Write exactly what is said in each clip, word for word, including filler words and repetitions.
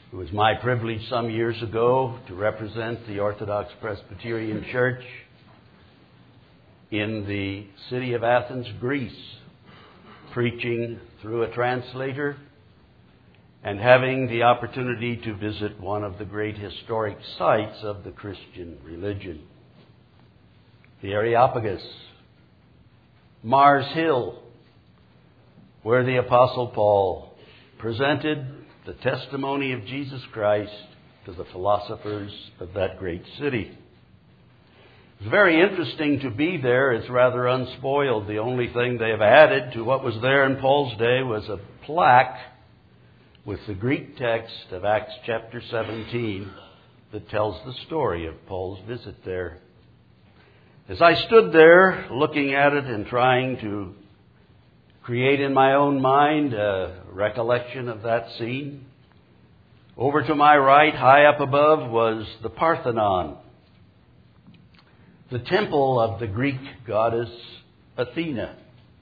It was my privilege some years ago to represent the Orthodox Presbyterian Church in the city of Athens, Greece, preaching through a translator and having the opportunity to visit one of the great historic sites of the Christian religion, the Areopagus, Mars Hill, where the Apostle Paul presented the testimony of Jesus Christ to the philosophers of that great city. It's very interesting to be there. It's rather unspoiled. The only thing they have added to what was there in Paul's day was a plaque with the Greek text of Acts chapter seventeen that tells the story of Paul's visit there. As I stood there looking at it and trying to create in my own mind a recollection of that scene, over to my right, high up above, was the Parthenon, the temple of the Greek goddess Athena.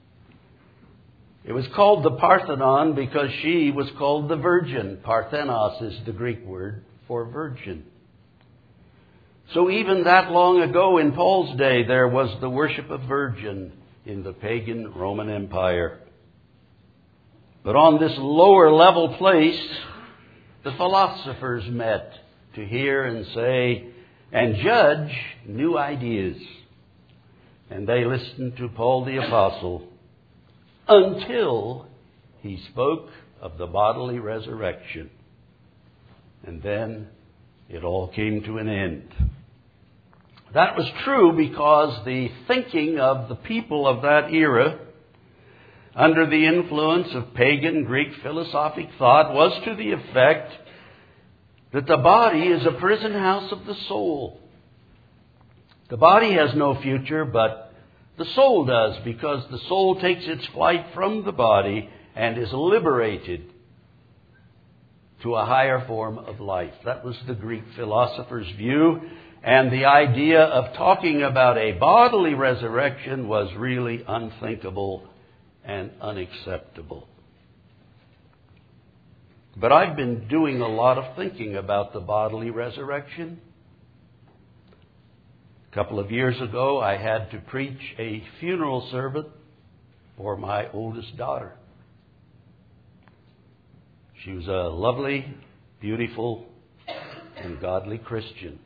It was called the Parthenon because she was called the Virgin. Parthenos is the Greek word for virgin. So even that long ago in Paul's day, there was the worship of Virgin in the pagan Roman Empire. But on this lower level place, the philosophers met to hear and say and judge new ideas. And they listened to Paul the Apostle until he spoke of the bodily resurrection. And then it all came to an end. That was true because the thinking of the people of that era, under the influence of pagan Greek philosophic thought, was to the effect that the body is a prison house of the soul. The body has no future, but the soul does, because the soul takes its flight from the body and is liberated to a higher form of life. That was the Greek philosopher's view. And the idea of talking about a bodily resurrection was really unthinkable and unacceptable. But I've been doing a lot of thinking about the bodily resurrection. A couple of years ago, I had to preach a funeral service for my oldest daughter. She was a lovely, beautiful, and godly Christian.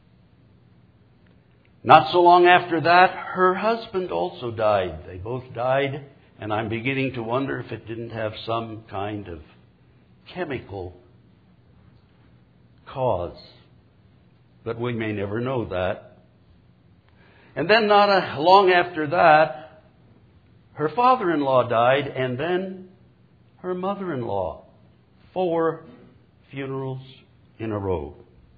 Not so long after that, her husband also died. They both died, and I'm beginning to wonder if it didn't have some kind of chemical cause. But we may never know that. And then not a, long after that, her father-in-law died, and then her mother-in-law. Four funerals in a row.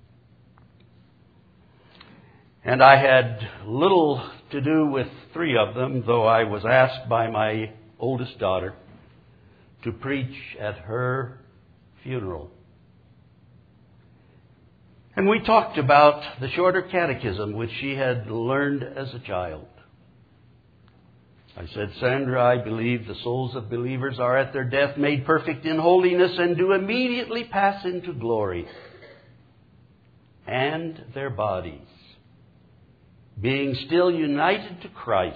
And I had little to do with three of them, though I was asked by my oldest daughter to preach at her funeral. And we talked about the shorter catechism, which she had learned as a child. I said, Sandra, I believe the souls of believers are at their death made perfect in holiness and do immediately pass into glory. And their bodies, being still united to Christ,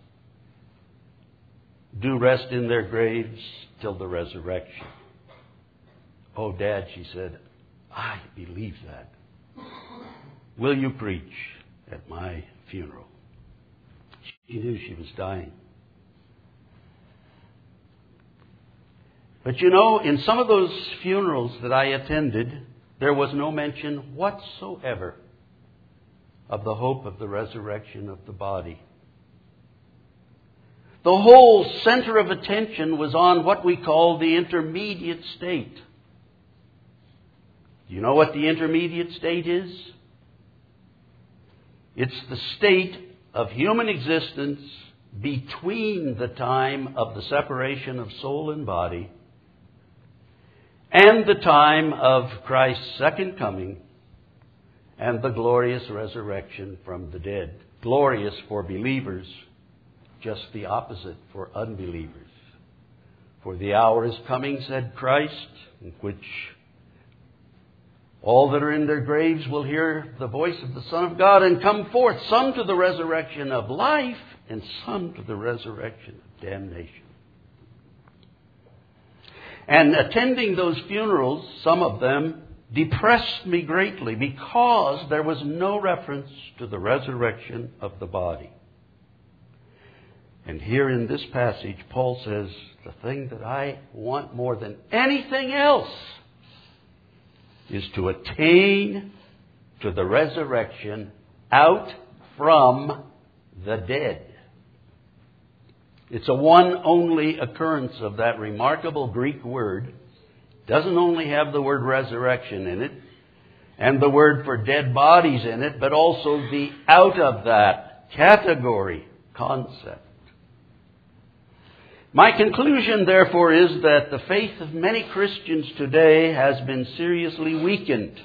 do rest in their graves till the resurrection. Oh, Dad, she said, I believe that. Will you preach at my funeral? She knew she was dying. But you know, in some of those funerals that I attended, there was no mention whatsoever of the hope of the resurrection of the body. The whole center of attention was on what we call the intermediate state. Do you know what the intermediate state is? It's the state of human existence between the time of the separation of soul and body and the time of Christ's second coming and the glorious resurrection from the dead. Glorious for believers, just the opposite for unbelievers. For the hour is coming, said Christ, in which All that are in their graves will hear the voice of the Son of God and come forth, some to the resurrection of life and some to the resurrection of damnation. And attending those funerals, some of them depressed me greatly because there was no reference to the resurrection of the body. And here in this passage, Paul says, the thing that I want more than anything else is to attain to the resurrection out from the dead. It's a one only occurrence of that remarkable Greek word. It doesn't only have the word resurrection in it and the word for dead bodies in it, but also the out of that category concept. My conclusion, therefore, is that the faith of many Christians today has been seriously weakened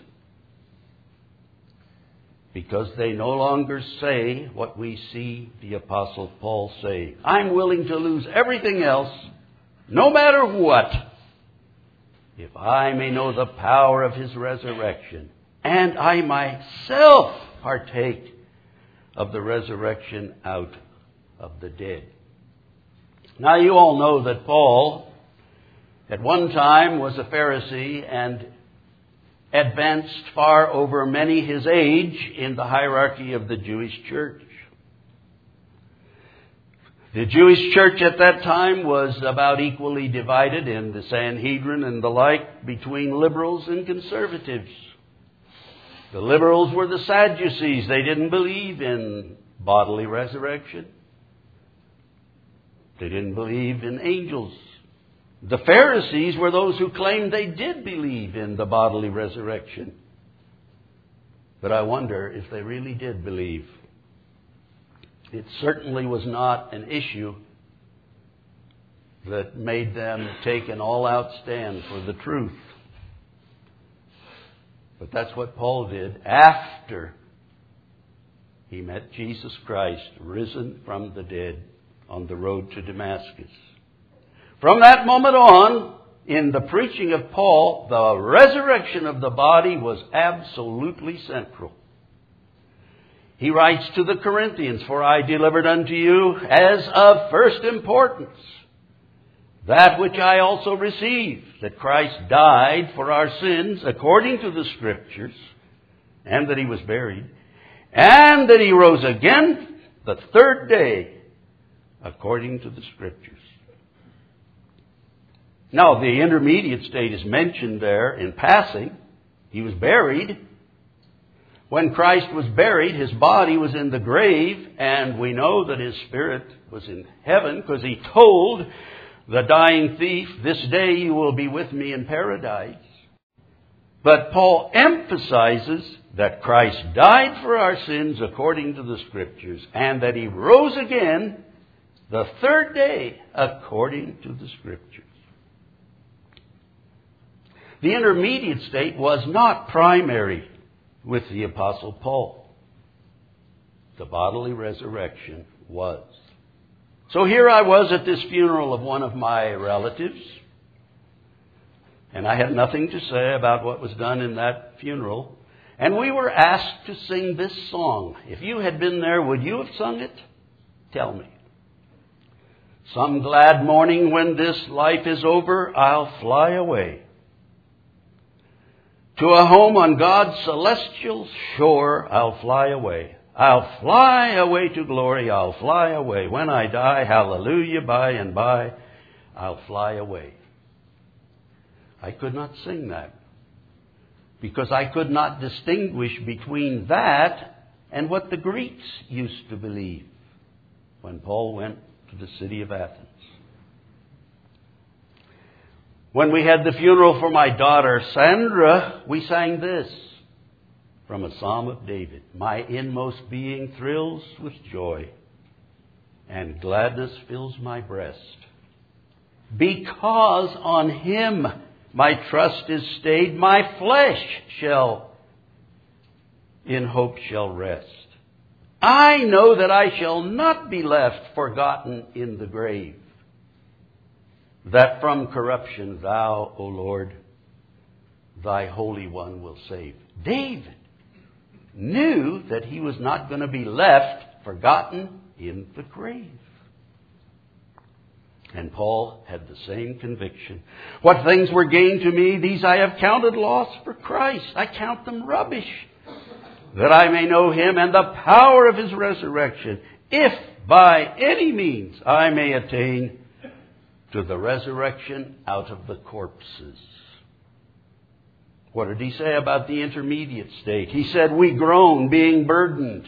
because they no longer say what we see the Apostle Paul say. I'm willing to lose everything else, no matter what, if I may know the power of His resurrection, and I myself partake of the resurrection out of the dead. Now, you all know that Paul, at one time, was a Pharisee and advanced far over many his age in the hierarchy of the Jewish church. The Jewish church at that time was about equally divided in the Sanhedrin and the like between liberals and conservatives. The liberals were the Sadducees. They didn't believe in bodily resurrection. They didn't believe in angels. The Pharisees were those who claimed they did believe in the bodily resurrection. But I wonder if they really did believe. It certainly was not an issue that made them take an all-out stand for the truth. But that's what Paul did after he met Jesus Christ, risen from the dead, on the road to Damascus. From that moment on, in the preaching of Paul, the resurrection of the body was absolutely central. He writes to the Corinthians, "For I delivered unto you as of first importance that which I also received, that Christ died for our sins according to the Scriptures, and that He was buried, and that He rose again the third day according to the Scriptures." Now, the intermediate state is mentioned there in passing. He was buried. When Christ was buried, His body was in the grave, and we know that His spirit was in heaven because He told the dying thief, "This day you will be with me in paradise." But Paul emphasizes that Christ died for our sins according to the Scriptures, and that He rose again the third day according to the Scriptures. The intermediate state was not primary with the Apostle Paul. The bodily resurrection was. So here I was at this funeral of one of my relatives, and I had nothing to say about what was done in that funeral. And we were asked to sing this song. If you had been there, would you have sung it? Tell me. Some glad morning when this life is over, I'll fly away to a home on God's celestial shore. I'll fly away. I'll fly away to glory. I'll fly away. When I die, hallelujah, by and by, I'll fly away. I could not sing that because I could not distinguish between that and what the Greeks used to believe when Paul went to the city of Athens. When we had the funeral for my daughter Sandra, we sang this from a Psalm of David. My inmost being thrills with joy, and gladness fills my breast, because on Him my trust is stayed. My flesh shall in hope shall rest. I know that I shall not be left forgotten in the grave, that from corruption Thou, O Lord, thy Holy One will save. David knew that he was not going to be left forgotten in the grave. And Paul had the same conviction. What things were gained to me, these I have counted loss for Christ. I count them rubbish, that I may know him and the power of his resurrection, if by any means I may attain to the resurrection out of the corpses. What did he say about the intermediate state? He said, we groan, being burdened.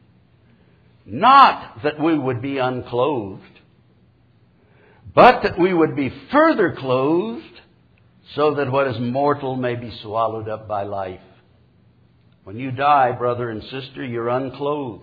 Not that we would be unclothed, but that we would be further clothed, so that what is mortal may be swallowed up by life. When you die, brother and sister, you're unclothed.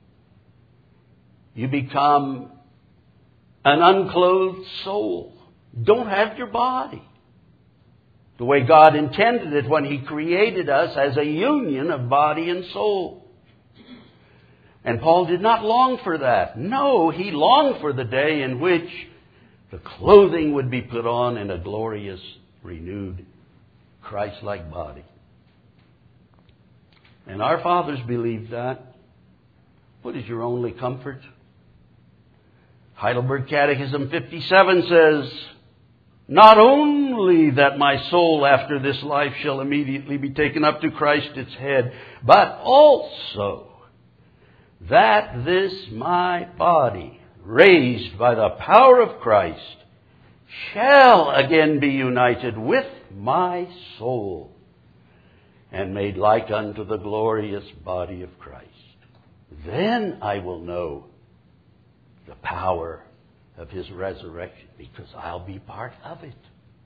You become an unclothed soul. Don't have your body. The way God intended it when He created us as a union of body and soul. And Paul did not long for that. No, he longed for the day in which the clothing would be put on in a glorious, renewed, Christ-like body. And our fathers believed that. What is your only comfort? Heidelberg Catechism fifty-seven says, not only that my soul after this life shall immediately be taken up to Christ its head, but also that this my body, raised by the power of Christ, shall again be united with my soul and made like unto the glorious body of Christ. Then I will know the power of His resurrection, because I'll be part of it.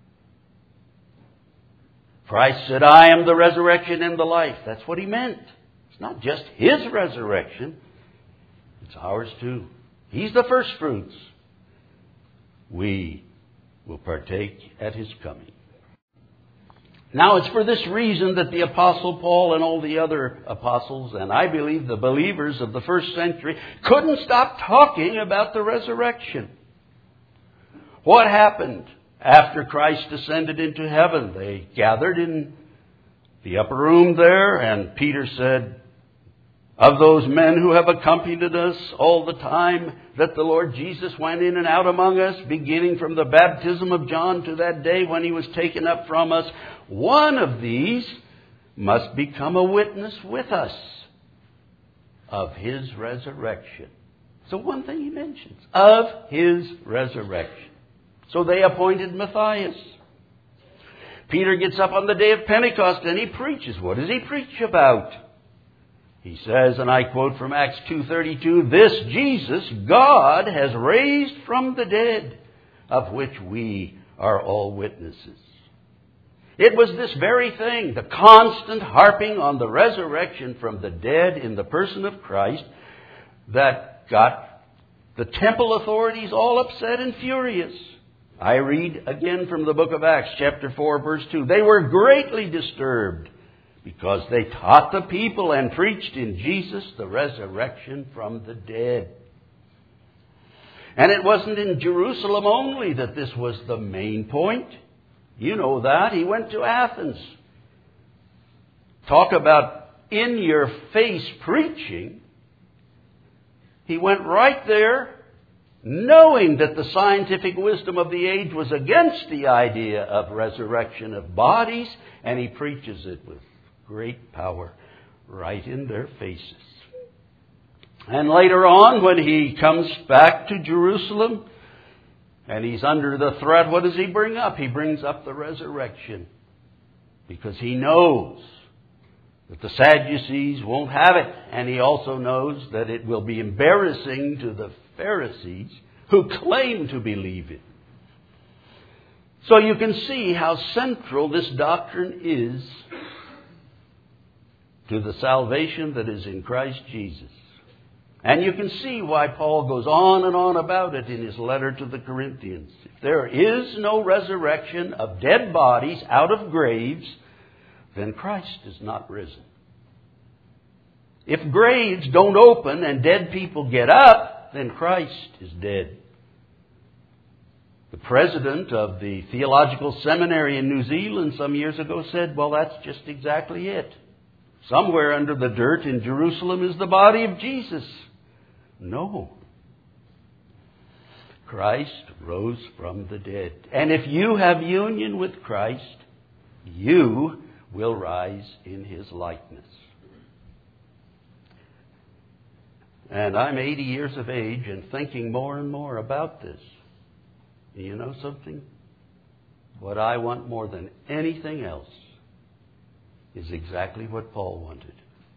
Christ said, I am the resurrection and the life. That's what He meant. It's not just His resurrection. It's ours too. He's the first fruits. We will partake at His coming. Now, it's for this reason that the Apostle Paul and all the other apostles, and I believe the believers of the first century, couldn't stop talking about the resurrection. What happened after Christ ascended into heaven? They gathered in the upper room there, and Peter said, of those men who have accompanied us all the time that the Lord Jesus went in and out among us, beginning from the baptism of John to that day when He was taken up from us, one of these must become a witness with us of His resurrection. So one thing he mentions, of His resurrection. So they appointed Matthias. Peter gets up on the day of Pentecost and he preaches. What does he preach about? He says, and I quote from Acts two thirty-two, this Jesus God has raised from the dead, of which we are all witnesses. It was this very thing, the constant harping on the resurrection from the dead in the person of Christ, that got the temple authorities all upset and furious. I read again from the book of Acts, chapter four, verse two. They were greatly disturbed because they taught the people and preached in Jesus the resurrection from the dead. And it wasn't in Jerusalem only that this was the main point. You know that. He went to Athens. Talk about in-your-face preaching. He went right there, knowing that the scientific wisdom of the age was against the idea of resurrection of bodies, and he preaches it with great power right in their faces. And later on, when he comes back to Jerusalem and he's under the threat, what does he bring up? He brings up the resurrection, because he knows that the Sadducees won't have it, and he also knows that it will be embarrassing to the Pharisees who claim to believe it. So you can see how central this doctrine is to the salvation that is in Christ Jesus. And you can see why Paul goes on and on about it in his letter to the Corinthians. If there is no resurrection of dead bodies out of graves, then Christ is not risen. If graves don't open and dead people get up, then Christ is dead. The president of the Theological Seminary in New Zealand some years ago said, well, that's just exactly it. Somewhere under the dirt in Jerusalem is the body of Jesus. No. Christ rose from the dead. And if you have union with Christ, you will rise in His likeness. And I'm eighty years of age and thinking more and more about this. You know something? What I want more than anything else is exactly what Paul wanted.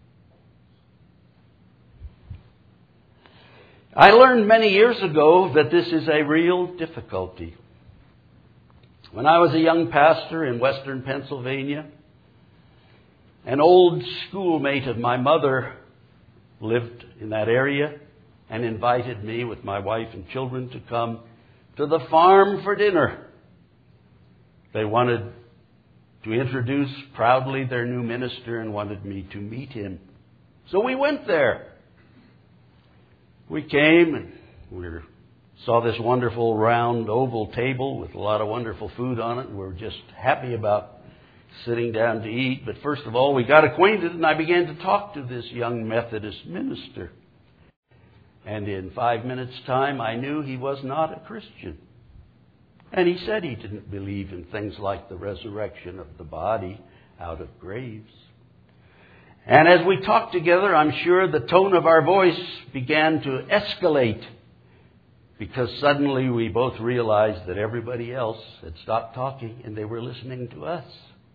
I learned many years ago that this is a real difficulty. When I was a young pastor in western Pennsylvania, an old schoolmate of my mother lived in that area and invited me with my wife and children to come to the farm for dinner. They wanted to introduce proudly their new minister and wanted me to meet him. So we went there. We came and we saw this wonderful round oval table with a lot of wonderful food on it. And we were just happy about sitting down to eat. But first of all, we got acquainted and I began to talk to this young Methodist minister. And in five minutes' time, I knew he was not a Christian. And he said he didn't believe in things like the resurrection of the body out of graves. And as we talked together, I'm sure the tone of our voice began to escalate because suddenly we both realized that everybody else had stopped talking and they were listening to us.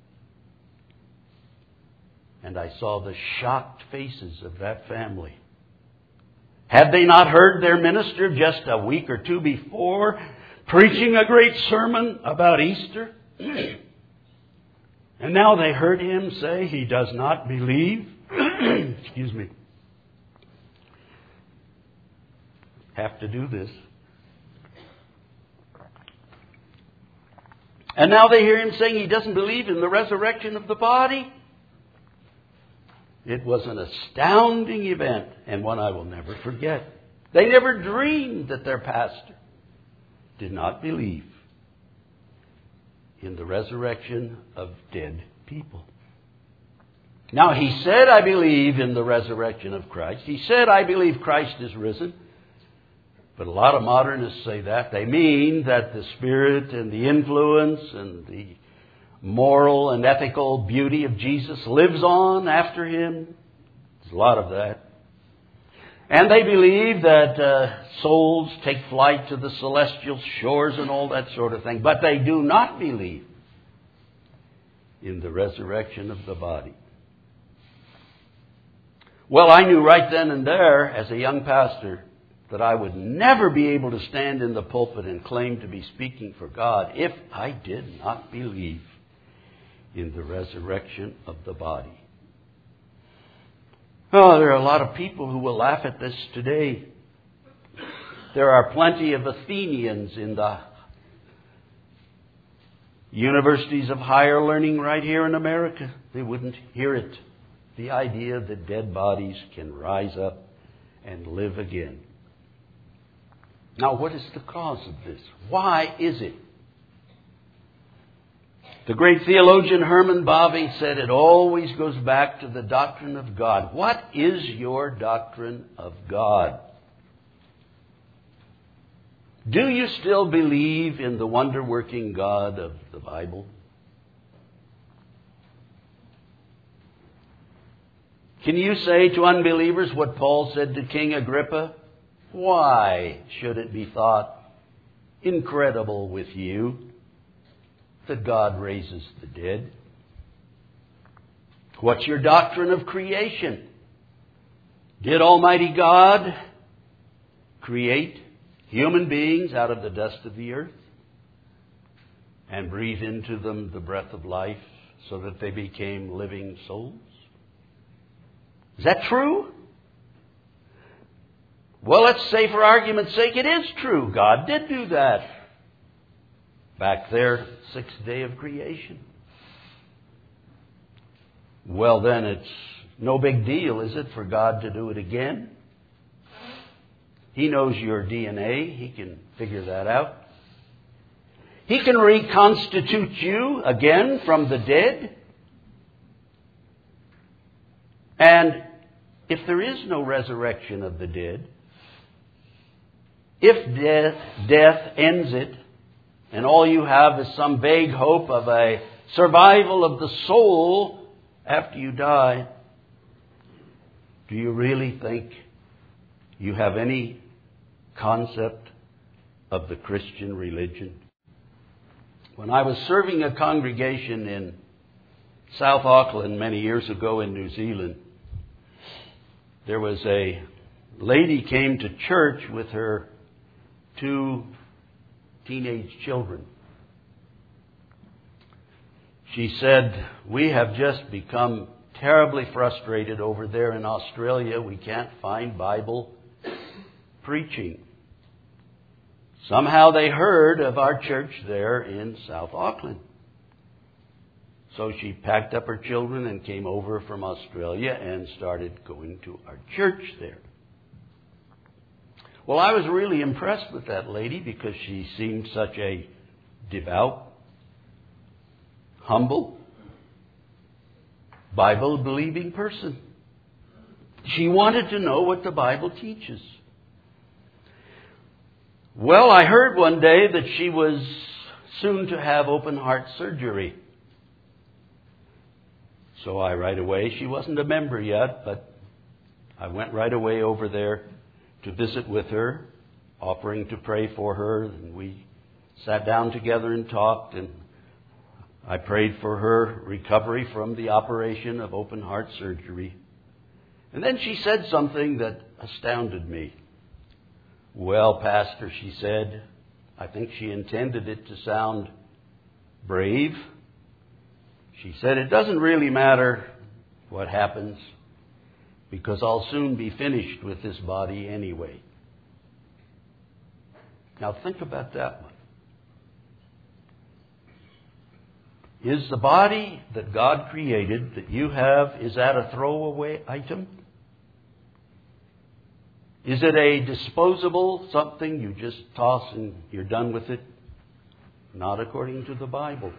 And I saw the shocked faces of that family. Had they not heard their minister just a week or two before preaching a great sermon about Easter? And now they heard him say he does not believe. Excuse me. Have to do this. And now they hear him saying he doesn't believe in the resurrection of the body. It was an astounding event and one I will never forget. They never dreamed that their pastor did not believe in the resurrection of dead people. Now, he said, I believe in the resurrection of Christ. He said, I believe Christ is risen. But a lot of modernists say that. They mean that the spirit and the influence and the moral and ethical beauty of Jesus lives on after him. There's a lot of that. And they believe that uh, souls take flight to the celestial shores and all that sort of thing. But they do not believe in the resurrection of the body. Well, I knew right then and there, as a young pastor, that I would never be able to stand in the pulpit and claim to be speaking for God if I did not believe in the resurrection of the body. Oh, there are a lot of people who will laugh at this today. There are plenty of Athenians in the universities of higher learning right here in America. They wouldn't hear it. The idea that dead bodies can rise up and live again. Now, what is the cause of this? Why is it? The great theologian Herman Bavinck said it always goes back to the doctrine of God. What is your doctrine of God? Do you still believe in the wonder-working God of the Bible? Can you say to unbelievers what Paul said to King Agrippa? Why should it be thought incredible with you that God raises the dead? What's your doctrine of creation? Did Almighty God create human beings out of the dust of the earth and breathe into them the breath of life so that they became living souls? Is that true? Well, let's say for argument's sake it is true. God did do that back there, sixth day of creation. Well, then it's no big deal, is it, for God to do it again? He knows your D N A. He can figure that out. He can reconstitute you again from the dead. And if there is no resurrection of the dead, if death, death ends it, and all you have is some vague hope of a survival of the soul after you die, do you really think you have any concept of the Christian religion? When I was serving a congregation in South Auckland many years ago in New Zealand, there was a lady came to church with her two teenage children. She said, "We have just become terribly frustrated over there in Australia. We can't find Bible preaching." Somehow they heard of our church there in South Auckland. So she packed up her children and came over from Australia and started going to our church there. Well, I was really impressed with that lady because she seemed such a devout, humble, Bible-believing person. She wanted to know what the Bible teaches. Well, I heard one day that she was soon to have open heart surgery. So I right away, she wasn't a member yet, but I went right away over there to visit with her, offering to pray for her. And we sat down together and talked, and I prayed for her recovery from the operation of open heart surgery. And then she said something that astounded me. "Well, Pastor," she said, I think she intended it to sound brave. She said, "It doesn't really matter what happens because I'll soon be finished with this body anyway." Now think about that one. Is the body that God created that you have, is that a throwaway item? Is it a disposable something you just toss and you're done with it? Not according to the Bible.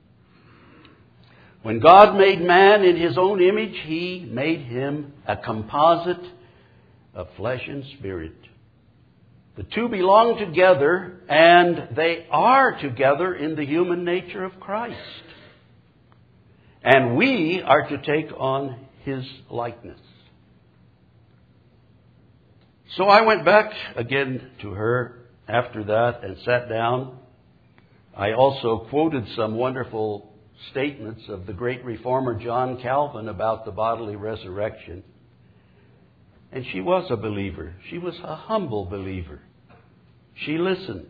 When God made man in His own image, He made him a composite of flesh and spirit. The two belong together, and they are together in the human nature of Christ. And we are to take on His likeness. So I went back again to her after that and sat down. I also quoted some wonderful statements of the great reformer John Calvin about the bodily resurrection. And she was a believer. She was a humble believer. She listened.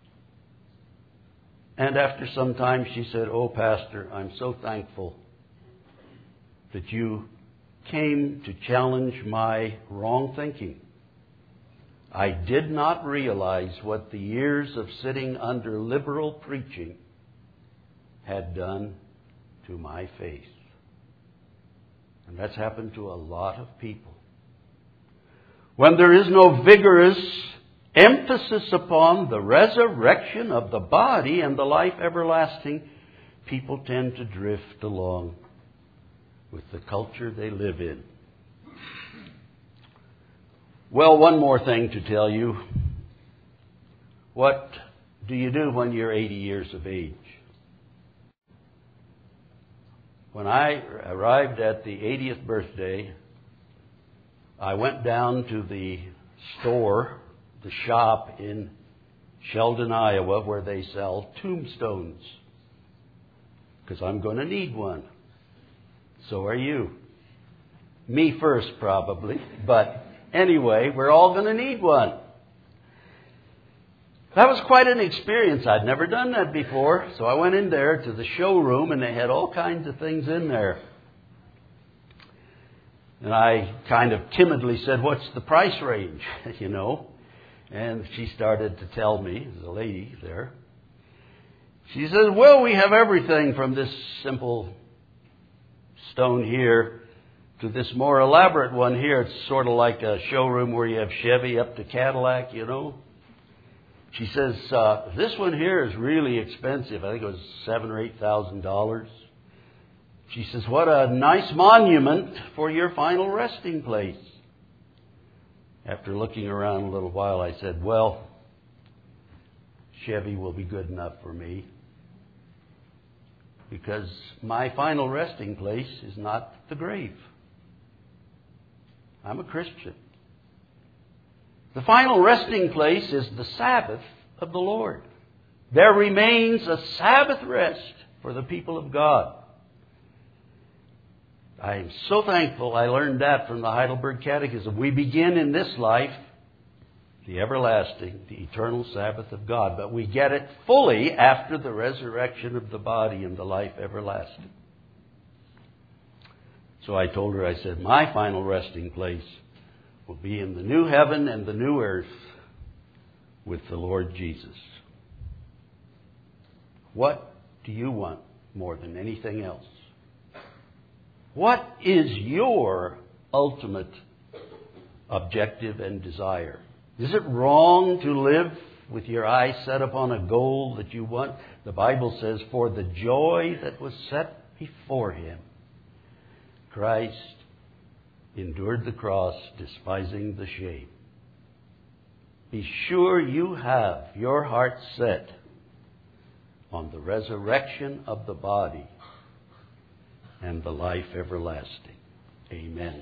And after some time she said, "Oh, Pastor, I'm so thankful that you came to challenge my wrong thinking. I did not realize what the years of sitting under liberal preaching had done to my faith." And that's happened to a lot of people. When there is no vigorous emphasis upon the resurrection of the body and the life everlasting, people tend to drift along with the culture they live in. Well, one more thing to tell you. What do you do when you're eighty years of age? When I arrived at the eightieth birthday, I went down to the store, the shop in Sheldon, Iowa, where they sell tombstones. Because I'm going to need one. So are you. Me first, probably. But anyway, we're all going to need one. That was quite an experience. I'd never done that before. So I went in there to the showroom, and they had all kinds of things in there. And I kind of timidly said, "What's the price range?" you know. And she started to tell me, the lady there. She says, "Well, we have everything from this simple stone here to this more elaborate one here. It's sort of like a showroom where you have Chevy up to Cadillac, you know." She says, uh, this one here is really expensive. I think it was seven or eight thousand dollars. She says, what a nice monument for your final resting place. After looking around a little while, I said, well, Chevy will be good enough for me, because my final resting place is not the grave. I'm a Christian. The final resting place is the Sabbath of the Lord. There remains a Sabbath rest for the people of God. I am so thankful I learned that from the Heidelberg Catechism. We begin in this life the everlasting, the eternal Sabbath of God, but we get it fully after the resurrection of the body and the life everlasting. So I told her, I said, my final resting place will be in the new heaven and the new earth with the Lord Jesus. What do you want more than anything else? What is your ultimate objective and desire? Is it wrong to live with your eyes set upon a goal that you want? The Bible says, for the joy that was set before him, Christ endured the cross, despising the shame. Be sure you have your heart set on the resurrection of the body and the life everlasting. Amen.